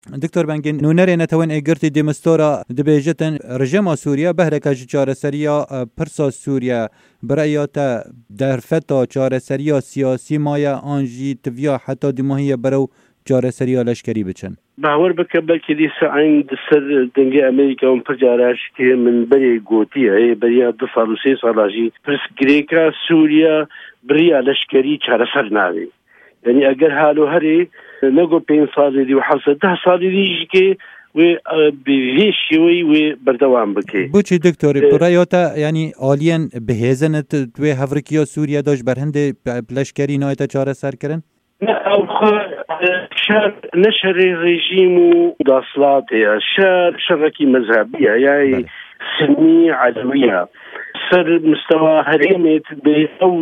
دکتۆر بەنگین نونەرێ نەتەوەن ئەگرتی دیمستۆرە دەبێژێتن ڕژێما سووریا بەهرەکەژی چارەسەریە پرسا سووریا برایاتە دەرفەتا چارەسەریە سیاسی مایە ئانژی تڤیا حتا دیماهیە بەرەو چارەسەریە لەشکەری بچن باوەڕ بکە بەلکە دیسە ئاین سەر دەنگی ئەمریکا و پرجاراش کە من بەرێ گوتیە بەریا 2 ساڵ و 3 ساڵاژی پرسگرێکا سووریا بریا لەشکەری چارەسەر ناوێ یعنی ئەگەر هالو هەرێ نەگۆ 5 ساڵی و 10 ساڵی دیژکێ وێ بێشیەوەی وێ بەردەوام بکەی بۆچی دکتۆری بڕایۆتە ینی ئالیەن بەهێزنت توێ هەڤرکیە سووریا دۆش بەرهەندێ لەشکەری نایەتە چارەسەرکردن شر نشر رژیم و دەسڵاتەیە شەڕێکی مەذهبیە یای سنی عەلەویە سەر مستەوا هەرێمێت بێ ئەو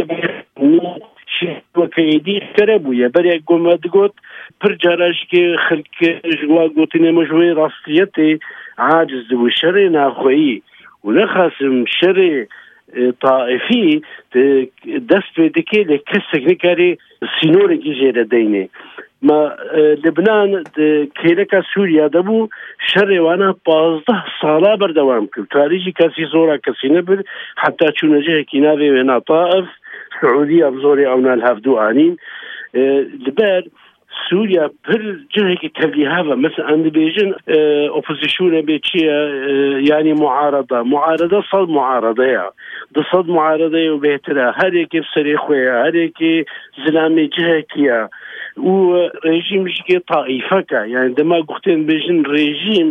وەکەیدی کەرە بووە بەرێک گۆمە دگوت پر جاراشکێ خەلکوا گوتنێ مەژوەی ڕاستیەتێ عاجز بوو شەڕێ ناخۆیی و نەخاسم شەڕێ طائفی دەست پێ دەکێ لە کەسێک نکارێ سینۆرێکی ژێرە دەینێ ما لبنان کێرەکە سووریا دەبوو شەڕێوانە 15 ساڵا بەردەوام کرد تاریخی کەسی زۆرە کەسی نەبر حتا چوونەجەیەکی ناوێ وێنا طائف سعودی ئەبزۆری ئەونا هەفتوو ئانین لەبەر سووریا پر جهێکی تەبلیغاوە مثل ئەم دەبێژن ئۆپۆزیسیۆنە بێ چییە یعنی معارەدە سەد معارەدەیە 200 معارەدەیە و بێترە هەرێکی سەرێ خۆیە هەرێکی زلامی جهێکیە و رژیمشکی طائفەکە یعنی دەما گوختێن بێژن رژیم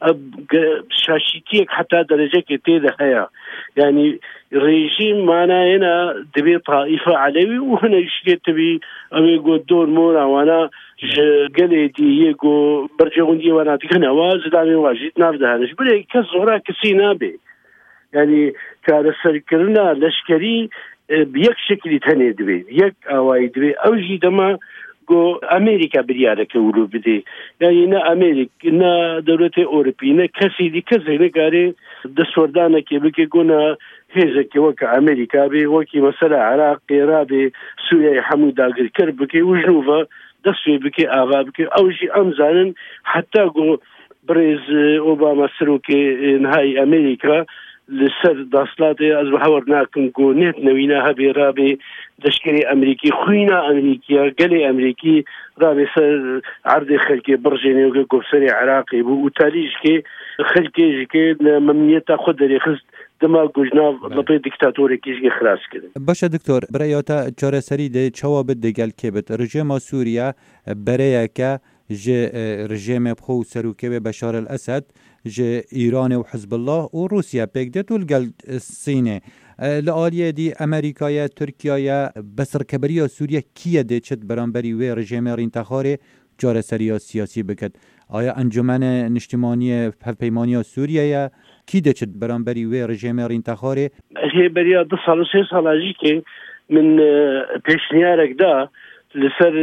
شاشیتیەک حتا دەرەجەکێ تێدا هەیە یعنی رژیم مانایەنە دەبێت طائفە عەلەوی و هەنەشکێت تەبی ئەوێ گۆ دۆر مۆراوانە گەلێتی یەکۆ بەرجەوەندی واناتیکەنەوە زلامی واژیت نافدەهانش برێ کەس زۆرا کەسی نابێ یعنی چارەسەرکردنە لەشکەری یەک شکلی تەنێ دەبێت یەک ئاوایی دەبێت ئەوژی دەما گۆ ئەمریکا بریارەکە ورو بدێ یعنی نە ئەمریک نە دەوڵەتی ئۆروپی نە کەسی دی کەسێک نەکارێ دەسوەردانەکێ بکێ گۆنە هێزێکی وەکە ئەمریکا بێ وەکی مەسەلە عێراق قێرا بێ سووریای هەموو داگیرکەر بکێ و ژنوڤە دەستێ بکێ ئاوا بکێ ئەوژی ئەمزانن حتا گۆ برێز ئۆباما سەرۆکێ نهایی ئەمریکا لەسەر دەسڵاتێ ئەز بە هەوەر ناکەم گۆ نێت نەوینە هەبێ ڕابێ دەشکەری ئەمریکی خوینە ئەمریکیە گەلێ ئەمریکی ڕابێ سەر عەردی خەلکێ بڕژێنێوگە گۆفسەری عێراقی بوو و تالیژکێ خەلکێژکێ لە مەمنیەتە خۆ دەرێخست دەما گوژناو بەپێ دیکتاتۆرێکیشگە خلاص کرد باشە دکتۆر برایۆتە چارەسەری دێ چاوا بت دەگەل کێبت ڕژێما سووریا بەرەیەکە ji rejêmê xwe û serokê Beşar el-Esed ji Îranê û Hizbullah û Rûsya pêk det û gel Sînê li aliyê dî Amerîkaya Tirkiyaya besirkeberiya Sûriye kiye dê çit beramberî wê rejêmê rîntexarê careseriya siyasî biket aya encûmenê niştimaniyê hevpeymaniya Sûriyeye kî dê çit beramberî wê rejêmê rîntexarê hêberiya 2 sal û 3 sala jî kê min pêşniyarek da لسر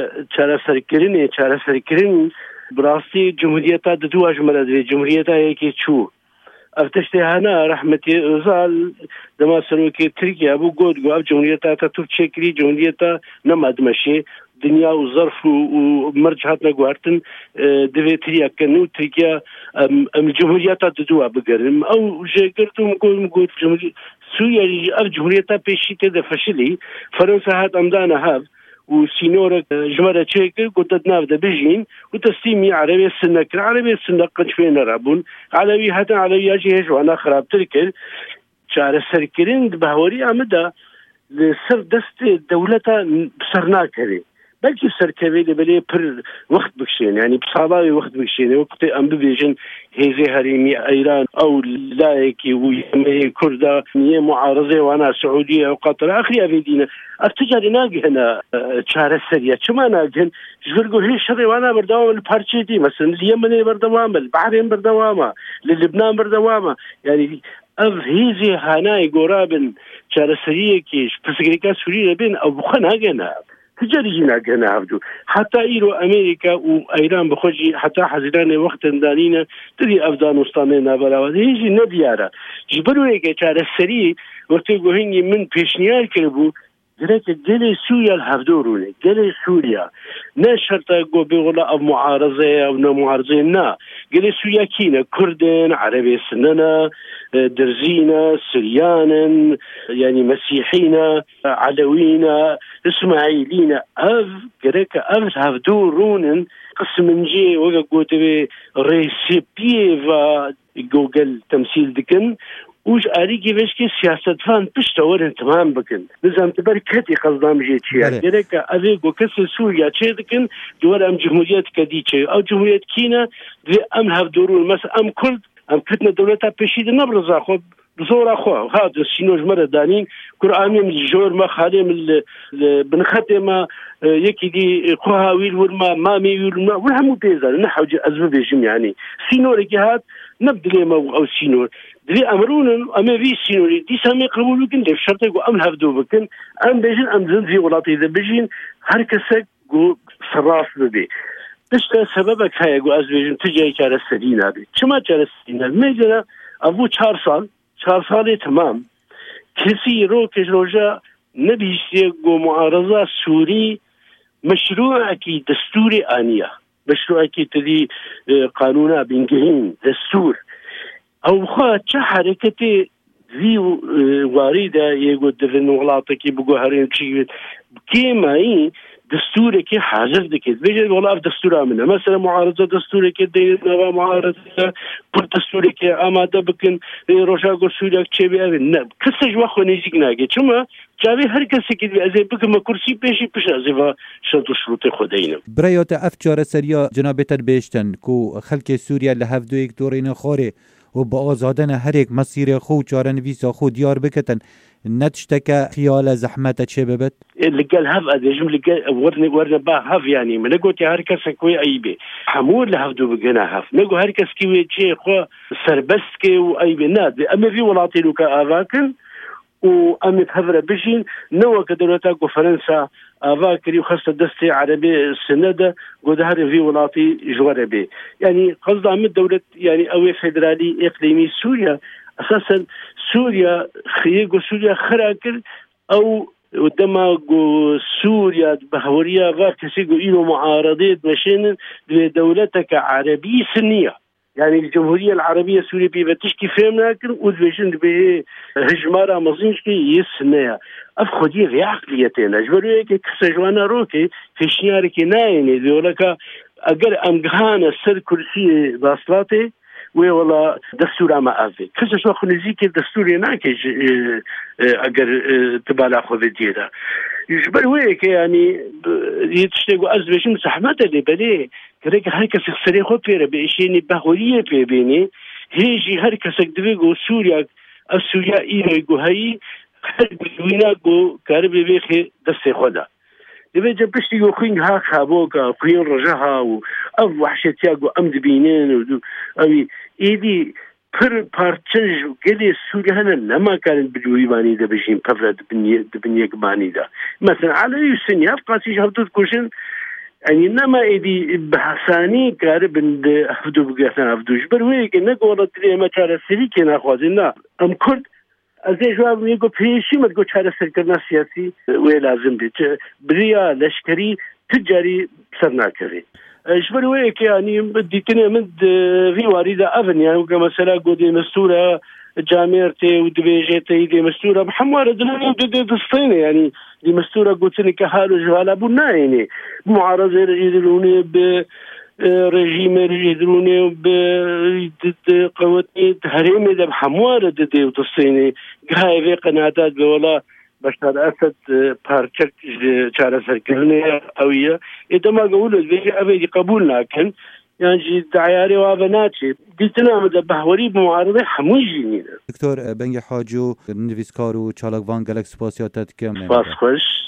چارەسەرکردن بڕاستی جمهوریەتا ددووە ژمەرە دەوێت جمهوریەتا یەکێ چوو ئەف تشتێ هەنا ڕەحمەتی ئۆزال دەما سەرۆکی ترکیا بوو گوت گو ئەف جمهوریەتا تا تو چێکری جمهوریەتا نەمادمەشێ دنیا و زەرف و مەرج هاتنە گواردن دەوێت تریاکەن و ترکیا ئەم جمهوریەتا ددووە بگەرم ئەو ژێگرتم گوت سووریا ئەف جمهوریەتا پێشی تێدە فەشلی فەرەنسا هات ئەمدانە هەف و سینۆرە ژمارە چێکرد گوتە ناو دەبژین و تەستیمی عەرەبێ سنەکرد عەرەبێ سنە قنج پێ نەرابوون عەلەوی هەتا عەلەویاژی هێژوانە خراپتر کرد چارەسەرکردن بەهۆری ئەمەدا لەسەر دەستێ دەوڵەتە سەر ناکەوێ بەلکی سەرکەوێ لەبەرێ پر وەخت بکشێن ینی ساڵاوی وەخت بکشێنێ وەکتێ ئەم ببێژن هێزێ هەرێمی ئەیران ئەو لایەکی و یەمەی کووردا نیە معارەزێ وانە سعودیە و قەتەر ئاخری ئەڤێدینە ئەفتجاری ناگەنە چارەسەریە چما ناگەن ژگرگۆ هێش شەڕێوانە بەردەوامە لە پارچێتی مەسەن لە یەمەنێ بەردەوامە لە بەحرێن بەردەوامە لە لبنان بەردەوامە یعنی ئەف هێزی هانای گۆرابن چارەسەریەکیش پرسگرێکا سووری دەبێن ئەو بخە ناگەنە تجاري ناقنا عبدو حتى إيرو أمريكا وإيران بخوجي حتى حزيران وقت دانينا تري أفغانستان بلاوات هيجي نديارة جبروا هيك على السريع وقت يقولين من بيشنيار كربو جريك جلي سوريا الحفدوروني جلي سوريا نا شرطة قو بيغلا أو معارضة أو نا معارضة نا جلي سوريا كينا كردن عربي سننا درزينا سريانا يعني مسيحينا علوينا اسماعيلينا أف جريك أف حفدورونن قسم نجي وقا قوت بي ريسيبيفا جوجل تمثيل دكن وش أريكي بشكي سياسة فان بشتورن تمام بكن نظام تبارك كتي قصدام جيتشيا جريك أذيقو كسر سوريا تشيدكن دوار أم جمهوريات كديتشي أو جمهوريات كينا دي أم هفدورون مثلا أم كرد أم كتنا دولتا بشيد نبرزا خب بزور أخوة هذا السينوج مرة دانين قرآني من الجور ما خالي من بنخطي ما يكي دي قهاويل ورما مامي ورما والهمو بيزال نحو أزمة بيجم يعني سينوري هاد نبدلي ما أو سينور دي أمرون أما في سينوري دي سامي قبول بكن دي بشرط يقول أم هفدو بكن أم بيجن أم زنزي ولاتي إذا بيجين هركسك قو صراف ببي بشتا سببك هاي يقول أزبيجن تجي كار السدينة بي شما كار السدينة ميجنا أبو 4 سال تمام كسي روكش روجا نبيشتي قو معارضة سوري مشروع كي دستوري آنية مشروع كي تدي قانونا بينجهين دستور أو خا حركتي ذي واردة يقول دفن وغلاطك يبقوا هرين شيء كيما دستوري كي حاجر دكت بيجي والله في دستور منها مثلا معارضة دستوري كي دي معارضة كل دستوري كي آماده بكن روشا قرسولي كي بيأذن كسج واخو نيجيك ناقي شما جاوي هر کسی که ازی بگم کرسی پیشی پیش از و شرط شروط خودینم. برایات افچار سریا جنابتر بیشتن کو خلک سوریا لحفظ یک دورین خاره و با آزادن هر یک مسیر خود چارن ویسا خود دیار بکتن نتشتك خيال زحمة شبابت لقال هاف أديجم لقال ورنا با هاف يعني من قلت هركس كوي أيبي حمود لهفدو بجنا هاف نقول هركس كوي شيء خو سربستكي وأيبي ناد أما في ولاطي لك أفاكن وأمي تهفر بجين نوع كدولتا قو فرنسا أفاكري وخاصة دستي عربي السندة قد هر في ولاطي جواربي يعني قصد عمد دولة يعني أوي فيدرالي إقليمي سوريا أساسا سوريا خيجو سوريا خراكر أو ودما جو سوريا بهوريا غارتسيجو إلو معارضات مشان دولتك عربية سنية يعني الجمهورية العربية السورية بتشكي فهمنا كن ودبيشن به هجمارة مزينشكي يسنيا أفخديه في عقليتين أجبروا كي كسجوانا روكي في شنياركي نايني ذولك أجر أمجهانا سر كرسي باصلاتي ولا دستور ما أفي كذا شو خنزيك الدستور يناكج أجر تبالع خذ يجبر هيك يعني يتشتغوا أزبش مسحمات اللي بدي كريك هركس خسري خو بير بيشيني بهورية بيني هيجي هركس دبيجو سوريا السوريا إيرو هاي وينا جو كارب بيخي دست خدا دبي جبشتي جو خين ها خابوكا خين رجها و أف وحشتيا جو أمد بينين ودو أوي إيدي پر پارچج گلی سوريا هنا لما كانت بالويباني ده بجين بفرد بنيك باني ده مثلا على يسني أفقاسي شهبتوت كوشن يعني نما إيدي بحساني كارب هفدو بقاسنا هفدو جبرويك نقول تري ما كار سريكي ناخوازنا أم كرد ازي جواب يقول بيشي ما تقول شهر سركرنا سياسي ولازم بيت بريا لشكري تجاري صرنا كري شبرويك يعني بديتنا من في واردة أفن يعني كمثلا قودي مستورة جاميرتي ودبيجيتي دي مستورة محمارة دلاني ودي دستيني يعني دي مستورة قلتني كهالو جهالا بنا يعني معارضة يدلوني برجيم يدلوني بقوتني تهريمي دي محمارة دي ودستيني هاي في قناعات بولا بشار أسد بارتشك شارع سركلني أوية إذا ما قولوا ذي أبي قبولنا كن يعني دعياري وابناتي قلتنا مدبه وريب معارضة حموجيني دكتور بنجي حاجو نویسکار و چالاکوان گلک سپاسیاتت کم سپاس خوش